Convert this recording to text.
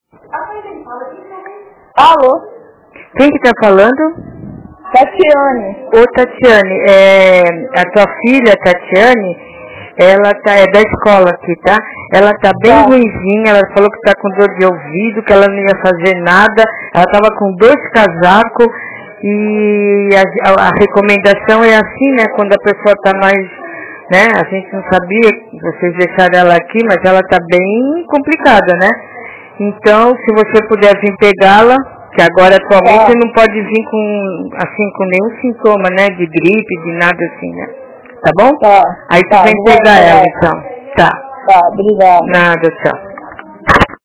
Alô? Quem que tá falando? Tatiane. Ô, Tatiane, a tua filha, Tatiane, ela é da escola aqui, tá? Ela tá bem ruinzinha, ela falou que tá com dor de ouvido, que ela não ia fazer nada, ela tava com 2 casacos e a recomendação é assim, né? Quando a pessoa tá mais, né? A gente não sabia, vocês deixaram ela aqui, mas ela tá bem complicada, né? Então, se você puder vir pegá-la, que agora atualmente você não pode vir com nenhum sintoma, né? De gripe, de nada assim, né? Tá bom? Aí tu vem pegar ela, então. Tá. Tá, obrigada. Nada, tchau.